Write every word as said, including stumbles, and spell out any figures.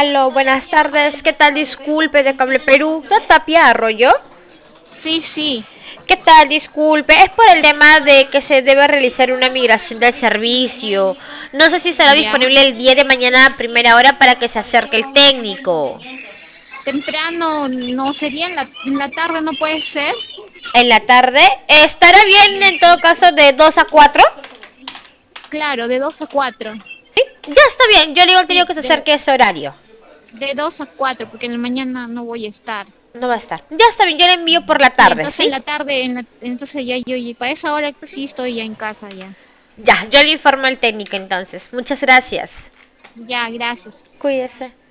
Aló, buenas tardes. ¿Qué tal? Disculpe de Cable Perú. ¿No Tapia Arroyo? Sí, sí, ¿Qué tal? Disculpe. Es por el tema de que se debe realizar una migración del servicio. No sé si estará ya. disponible el día de mañana a primera hora para que se acerque el técnico. Temprano no sería en la, en la tarde, no puede ser. En la tarde. ¿Estará bien en todo caso de dos a cuatro? Claro, de dos a cuatro. Sí, ya está bien. Yo le digo al técnico Sí, que se de, acerque a ese horario. de dos a cuatro, porque en la mañana no voy a estar. No va a estar. Ya está bien, yo le envío por la Sí, tarde, entonces ¿sí? en la tarde, en la- entonces ya yo, y para esa hora sí estoy ya en casa ya. Ya, yo le informo al técnico entonces. Muchas gracias. Ya, gracias. Cuídese.